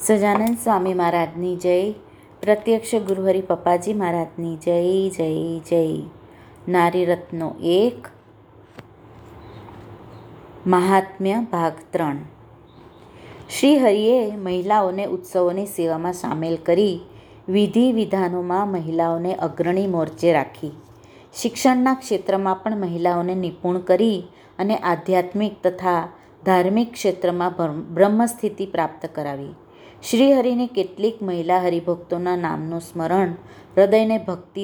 સજાનંદ સ્વામી મહારાજની જય. પ્રત્યક્ષ ગુરુહરિ પપ્પાજી મહારાજની જય જય જય. નારી રત્નો 1 મહાત્મ્ય ભાગ 3. શ્રી હરિએ મહિલાઓને ઉત્સવોની સેવામાં સામેલ કરી વિધિ વિધાનોમાં મહિલાઓને અગ્રણી મોરચે રાખી. શિક્ષણના ક્ષેત્રમાં પણ મહિલાઓને નિપુણ કરી અને આધ્યાત્મિક તથા ધાર્મિક ક્ષેત્રમાં બ્રહ્મસ્થિતિ પ્રાપ્ત કરાવી. શ્રી હરિની કેટલીક મહિલા હરિભક્તોના નામનું સ્મરણ હૃદયને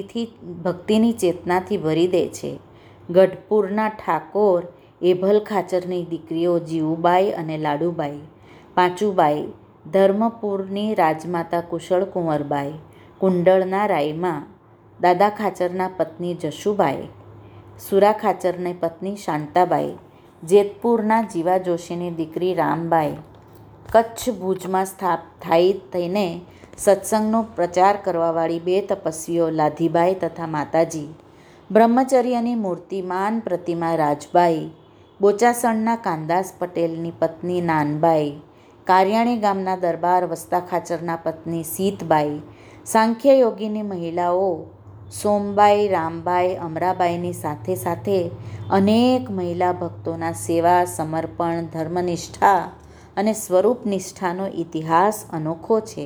ભક્તિની ચેતનાથી ભરી દે છે. ગઢપુરના ઠાકોર એભલ ખાચરની દીકરીઓ જીવુબાઈ અને લાડુબાઈ, પાંચુબાઈ, ધર્મપુરની રાજમાતા કુશળ કુંવરબાઈ, કુંડળના રાયમા, દાદા ખાચરના પત્ની જશુબાઈ, સુરા ખાચરની પત્ની શાંતાબાઈ, જેતપુરના જીવા જોશીની દીકરી રામબાઈ, કચ્છ ભુજમાં સ્થાયી થઈને સત્સંગનો પ્રચાર કરવાવાળી 2 તપસ્વીઓ લાધીબાઈ તથા માતાજી, બ્રહ્મચર્યની મૂર્તિમાન પ્રતિમા રાજબાઈ, બોચાસણના કાનદાસ પટેલની પત્ની નાનબાઈ, કારિયાણી ગામના દરબાર વસ્તા ખાચરના પત્ની સીતબાઈ, સાંખ્યયોગીની મહિલાઓ સોમબાઈ, રામબાઈ, અમરાબાઈની સાથે સાથે અનેક મહિલા ભક્તોના સેવા, સમર્પણ, ધર્મનિષ્ઠા અને સ્વરૂપ નિષ્ઠાનો ઇતિહાસ અનોખો છે.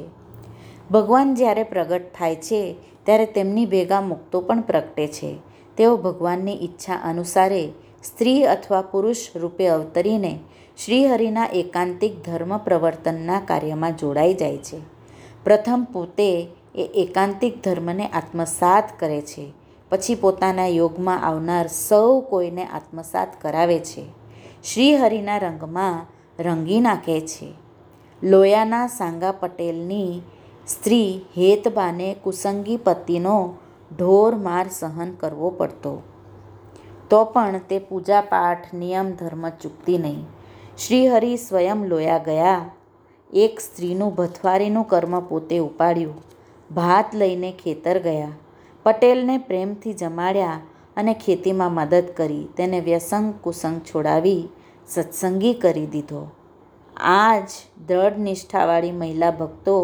ભગવાન જ્યારે પ્રગટ થાય છે ત્યારે તેમની ભેગા મુક્તો પણ પ્રગટે છે. તેઓ ભગવાનની ઈચ્છા અનુસારે સ્ત્રી અથવા પુરુષ રૂપે અવતરીને શ્રીહરિના એકાંતિક ધર્મ પ્રવર્તનના કાર્યમાં જોડાઈ જાય છે. પ્રથમ પોતે એ એકાંતિક ધર્મને આત્મસાત કરે છે, પછી પોતાના યોગમાં આવનાર સૌ કોઈને આત્મસાત કરાવે છે. શ્રીહરિના રંગમાં રંગી નાખે છે. લોયાના સાંગા પટેલની સ્ત્રી હેતબાને કુસંગી પતિનો ઢોર માર સહન કરવો પડતો, તો પણ તે પૂજાપાઠ નિયમ ધર્મ ચૂકતી નહીં. શ્રીહરિ સ્વયં લોયા ગયા. એક સ્ત્રીનું ભથવારીનું કર્મ પોતે ઉપાડ્યું. ભાત લઈને ખેતર ગયા. પટેલને પ્રેમથી જમાડ્યા અને ખેતીમાં મદદ કરી. તેને વ્યસન કુસંગ છોડાવી સત્સંગી કરી દીધો. આ જ દ્રઢ નિષ્ઠાવાળી મહિલા ભક્તો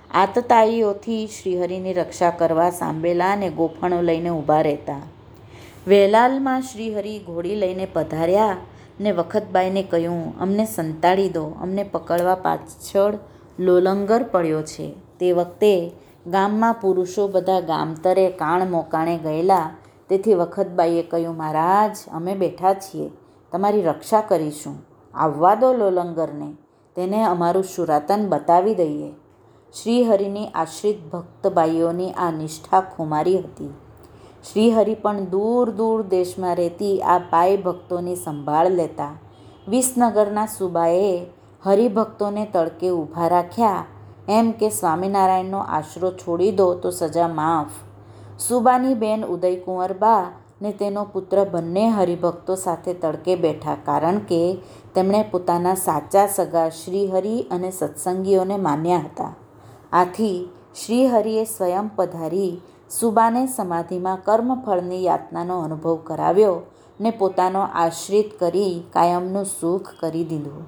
આતતાઈઓથી શ્રીહરિની રક્ષા કરવા સાંબેલા અને ગોફણો લઈને ઊભા રહેતા. વેલાલમાં શ્રીહરિ ઘોડી લઈને પધાર્યા ને વખતબાઈને કહ્યું, અમને સંતાડી દો, અમને પકડવા પાછળ લોલંગર પડ્યો છે. તે વખતે ગામમાં પુરુષો બધા ગામતરે કાણ મોકાણે ગયેલા. તેથી વખતબાઈએ કહ્યું, મહારાજ, અમે બેઠા છીએ, તમારી રક્ષા કરીશું. આવવા દો લોલંગરને, તેને અમારું શુરાતન બતાવી દઈએ. શ્રીહરિની આશ્રિત ભક્તબાઈઓની આ નિષ્ઠા ખુમારી હતી. શ્રીહરિ પણ દૂર દૂર દેશમાં રહેતી આ બાઈ ભક્તોની સંભાળ લેતા. વિસનગરના સુબાએ હરિભક્તોને તડકે ઊભા રાખ્યા, એમ કે સ્વામિનારાયણનો આશરો છોડી દો તો સજા માફ. સુબાની બેન ઉદયકુંવરબા ને તેનો પુત્ર બંને હરિભક્તો સાથે તડકે બેઠા, કારણ કે તેમણે પોતાના સાચા સગા શ્રીહરિ અને સત્સંગીઓને માન્યા હતા. આથી શ્રીહરિએ સ્વયં પધારી સુબાને સમાધિમાં કર્મફળની યાતનાનો અનુભવ કરાવ્યો ને પોતાનો આશ્રિત કરી કાયમનું સુખ કરી દીધું.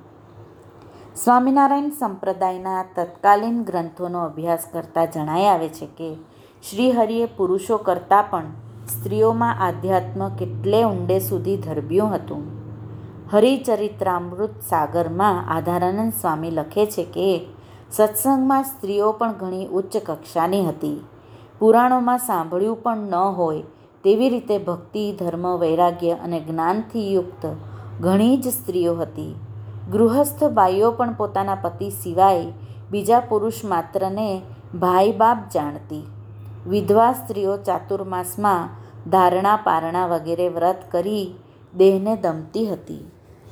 સ્વામિનારાયણ સંપ્રદાયના તત્કાલીન ગ્રંથોનો અભ્યાસ કરતા જણાઈ આવે છે કે શ્રીહરિએ પુરુષો કરતાં પણ સ્ત્રીઓમાં આધ્યાત્મ કેટલે ઊંડે સુધી ધરબ્યું હતું. હરિચરિત્રામૃત સાગરમાં આધારાનંદ સ્વામી લખે છે કે સત્સંગમાં સ્ત્રીઓ પણ ઘણી ઉચ્ચ કક્ષાની હતી. પુરાણોમાં સાંભળ્યું પણ ન હોય તેવી રીતે ભક્તિ, ધર્મ, વૈરાગ્ય અને જ્ઞાનથી યુક્ત ઘણી જ સ્ત્રીઓ હતી. ગૃહસ્થ બાઈઓ પણ પોતાના પતિ સિવાય બીજા પુરુષ માત્રને ભાઈ બાપ જાણતી. વિધવા સ્ત્રીઓ ચાતુર્માસમાં ધારણા, પારણા વગેરે વ્રત કરી દેહને દમતી હતી.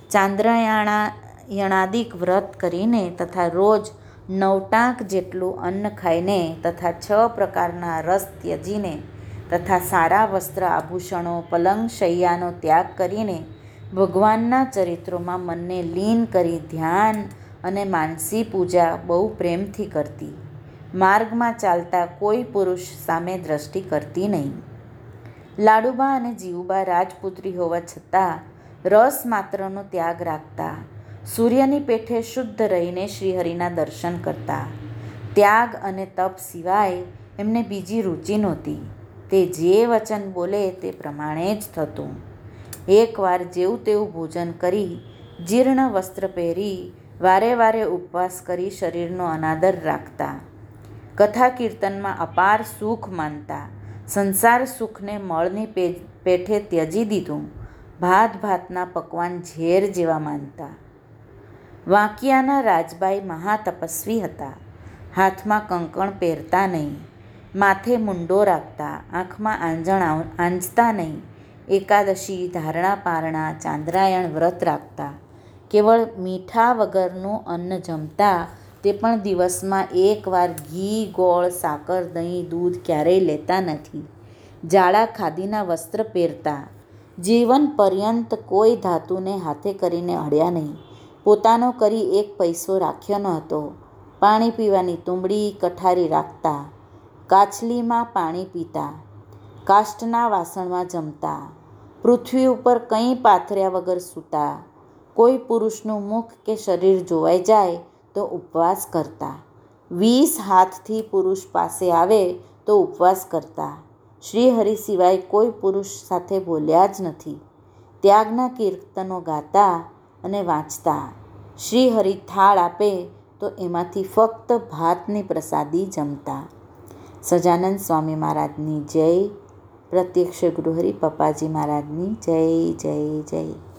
ચાંદ્રયાણાદિક વ્રત કરીને તથા રોજ 9 ટાંક જેટલું અન્ન ખાઈને તથા 6 પ્રકારના રસ ત્યજીને તથા સારા વસ્ત્ર, આભૂષણો, પલંગ શૈયાનો ત્યાગ કરીને ભગવાનના ચરિત્રોમાં મનને લીન કરી ધ્યાન અને માનસી પૂજા બહુ પ્રેમથી કરતી. માર્ગમાં ચાલતા કોઈ પુરુષ સામે દ્રષ્ટિ કરતી નહીં. લાડુબા અને જીવુબા રાજપુત્રી હોવા છતાં રસ માત્રનો ત્યાગ રાખતા. સૂર્યની પેઠે શુદ્ધ રહીને શ્રીહરિના દર્શન કરતા. ત્યાગ અને તપ સિવાય એમને બીજી રુચિ નહોતી. તે જે વચન બોલે તે પ્રમાણે જ થતું. એકવાર જેવું તેવું ભોજન કરી, જીર્ણ વસ્ત્ર પહેરી, વારે વારે ઉપવાસ કરી શરીરનો અનાદર રાખતા. કથા કીર્તનમાં અપાર સુખ માનતા. સંસાર સુખને મળની પેઠે ત્યજી દીધું. ભાત ભાતના પકવાન ઝેર જેવા માનતા. વાંકિયાના રાજબાઈ મહાતપસ્વી હતા. હાથમાં કંકણ પહેરતા નહીં, માથે મુંડો રાખતા, આંખમાં આંજણ આંજતા નહીં. એકાદશી, ધારણા પારણા, ચાંદ્રાયણ વ્રત રાખતા. કેવળ મીઠા વગરનું અન્ન જમતા, તે પણ દિવસમાં એકવાર. ઘી, ગોળ, સાકર, દહીં, દૂધ ક્યારેય લેતા નથી. જાડા ખાદીના વસ્ત્ર પહેરતા. જીવન પર્યંત કોઈ ધાતુને હાથે કરીને અડ્યા નહીં. પોતાનો કરી એક પૈસો રાખ્યો ન હતો. પાણી પીવાની તુંબડી, કઠારી રાખતા. કાછલીમાં પાણી પીતા. કાષ્ટના વાસણમાં જમતા. પૃથ્વી ઉપર કંઈ પાથર્યા વગર સૂતા. કોઈ પુરુષનું મુખ કે શરીર જોવાઈ જાય તો ઉપવાસ કરતા. 20 હાથથી પુરુષ પાસે આવે તો ઉપવાસ કરતા. શ્રીહરિ સિવાય કોઈ પુરુષ સાથે બોલ્યા જ નથી. ત્યાગના કીર્તનો ગાતા અને વાંચતા. શ્રીહરિ થાળ આપે તો એમાંથી ફક્ત ભાતની પ્રસાદી જમતા. સજાનંદ સ્વામી મહારાજની જય. પ્રત્યક્ષ ગુરુહરિ પપ્પાજી મહારાજની જય જય જય.